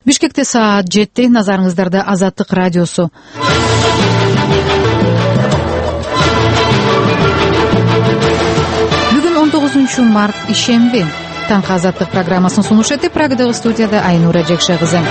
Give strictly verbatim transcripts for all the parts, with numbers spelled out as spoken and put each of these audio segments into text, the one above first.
Бишкекте саат жети, назарыңыздарда Азаттык радиосу. Бүгүн он тогузунчу март, ишемби. Таңкы Азаттык программасын сунуш этип, Прагадагы студияда Айнура Жекше кызы.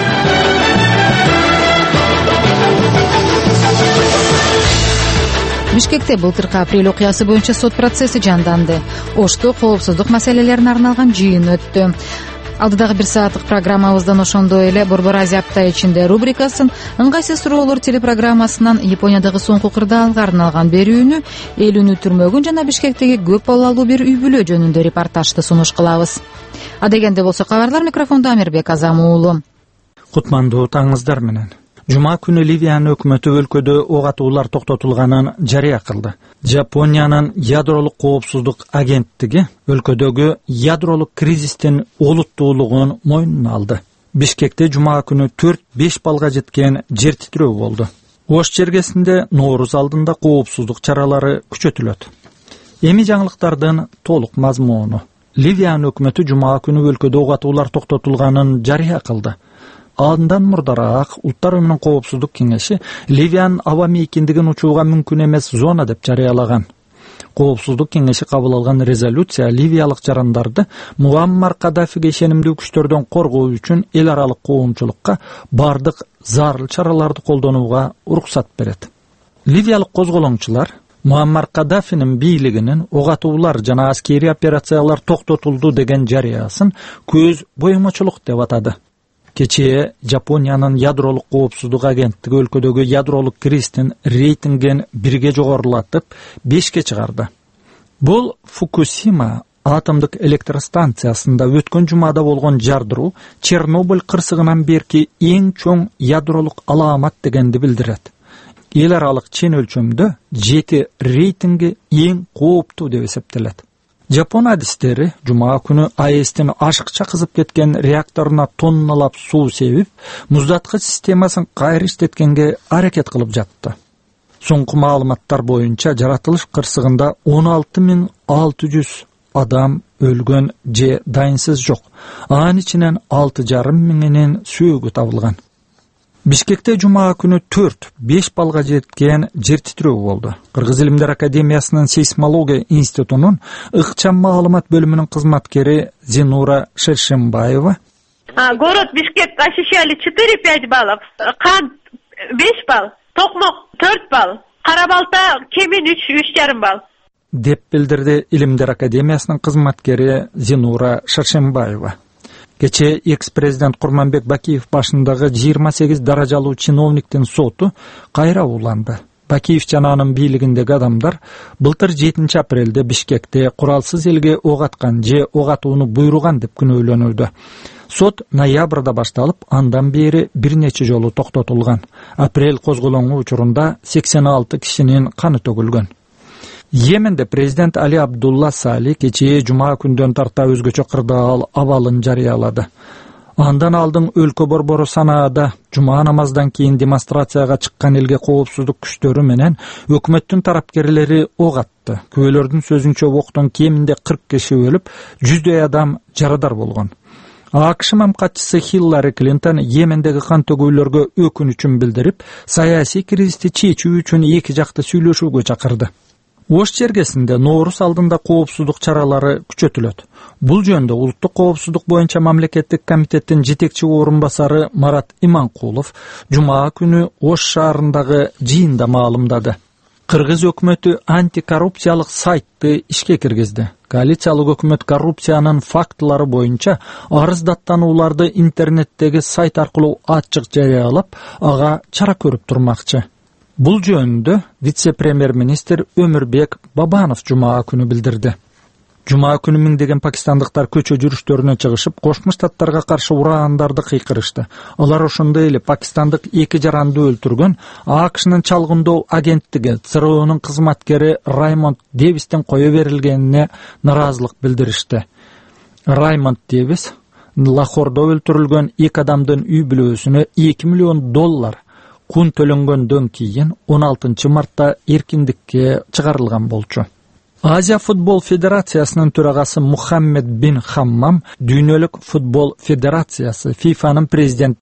Бишкекте былтыркы апрель окуясы боюнча сот процесси жанданды. Ошто коопсуздук маселелерине арналган жыйын өттү. Алдыдагы бир сааттык программабыздан ошондой эле Борбор Азия апта ичинде рубрикасын, ыңгайсыз суроолор телепрограммасынан Япониядагы соңку кырдаалга арналган берүүнү, эл үнү түрмөгүн жана Бишкектеги көп балалуу бир үй бүлө жөнүндө репортажды сунуш кылабыз. Адегенде болсо кабарлар, микрофондо Амирбек Азам уулу. Кутмандуу таңыңыздар менен. Жума күнү Ливиянын өкмөтү өлкөдө ок атуулар токтотулганын жарыя кылды. Жапониянын ядролук коопсуздук агенттиги өлкөдөгү ядролук кризистин олуттуулугун мойнуна алды. Бишкекте жума күнү төрт беш балга жеткен жер титирөө болду. Ош чергесинде Нооруз алдында коопсуздук чаралары күчөтүлөт. Эми жаңылыктардын толук мазмуну. Ливиянын өкмөтү жума күнү өлкөдө ок атуулар токтотулганын жарыя кылды. Андан мурдараак Улуттар уюмунун коопсуздук кеңеши Ливиянын аба мейкиндигин учууга мүмкүн эмес зона деп жарыялаган. Коопсуздук кеңеши кабыл алган резолюция ливиялык жарандарды Муаммар Каддафиге ишенимдүү күчтөрдөн коргоо үчүн эл аралык коомчулукка бардык зарыл чараларды колдонууга уруксат берет. Ливиялык козголоңчулар Муаммар Каддафинин бийлигинин ок атуулар жана аскери операциялар токтотулду деген жарыясын көз боюмачулук деп атады. Кечээ Жапониянын ядролук коопсуздук агенттиги өлкөдөгү ядролук кризистин рейтингин бирге жогорулатып, бешке чыгарды. Бул Фукусима атомдук электростанциясында өткөн жумада болгон жардыруу Чернобыль кырсыгынан берки эң чоң ядролук алаамат дегенди билдирет. Эл аралык чен өлчөмдө жети рейтинги эң кооптуу деп эсептелет. Жапон адистери жума күнү АЭСтин ашыкча кызып кеткен реакторуна тонналап суу себип, муздаткыч системасын кайра иштеткенге аракет кылып жатты. Соңку маалыматтар боюнча жаратылыш кырсыгында он алты миң алты жүз адам өлгөн же дайынсыз жок. Анын ичинен алты жарым миңинин сөөгү табылган. Бишкекте жума күнү төрт беш балга жеткен жер титирөө болду. Кыргыз илимдер академиясынын сейсмология институтунун ыкчам маалымат бөлүмүнүн кызматкери Зинура Шершембаева. Город Бишкек ощущали четыре-пять баллов, Кант беш балл, Токмок төрт балл, Карабалта Кемин үч жарым балл. Деп билдирди Илимдер академиясынын кызматкери Зинура Шершембаева. Кечээ экс-президент Курманбек Бакиев башындагы жыйырма сегиз даражалуу чиновниктин соту кайра уланды. Бакиев жана анын бийлигиндеги адамдар былтыр жетинчи апрелде Бишкекте куралсыз элге ок аткан же ок атууну буйруган деп күнөөлөнүүдө. Сот ноябрда башталып, андан бери бир нече жолу токтотулган. Апрель козголоңу учурунда сексен алты кишинин каны төгүлгөн. Йеменде президент Али Абдулла Сали кечээ жума күндөн тарта өзгөчө кырдаал абалын жарыялады. Андан алдын өлкө борбору Санаада жума намаздан кийин демонстрацияга чыккан элге коопсуздук күчтөрү менен өкмөттүн тарапкерлери ок атты. Күбөлөрдүн сөзүнчө октон кеминде кырк киши өлүп, жүздөй адам жарадар болгон. АКШ мамкатчысы Хиллари Клинтон Йемендеги кан төгүүлөргө өкүнүчүн билдирип, саясий кризисти чечүү үчүн эки жакты сүйлөшүүгө чакырды. Ош чергесинде Нооруз алдында коопсуздук чаралары күчөтүлөт. Бул жөнүндө Улуттук коопсуздук боюнча мамлекеттик комитеттин жетекчи орун басары Марат Иманкулов жума күнү Ош шаарындагы жыйында маалымдады. Кыргыз өкмөтү антикоррупциялык сайтты ишке киргизди. Коалициялык өкмөт коррупциянын фактылары боюнча арыз даттанууларды интернеттеги сайт аркылуу ачык жарыялап, ага чара көрүп турмакчы. Бул жөнүндө вице-премьер-министр Өмүрбек Бабанов жума күнү билдирди. Жума күнү миңдеген пакистандыктар көчө жүрүштөрүнө чыгышып, Кошмо Штаттарга каршы ураандарды кыйкырышты. Алар ошондой эле пакистандык эки жаранды өлтүргөн АКШнын чалгындоо агенттиги ЦРУнун кызматкери Раймонд Дэвистин кое берилгенине наразылык билдиришти. Раймонд Дэвис Лахордо өлтүрүлгөн эки адамдын үй бүлөсүнө эки миллион доллар кун төлөнгөндөн кийин он алтынчы мартта эркиндикке чыгарылган болчу. Азия футбол федерациясынын төрагасы Мухаммед бин Хаммам Дүйнөлүк футбол федерациясы ФИФАнын президенти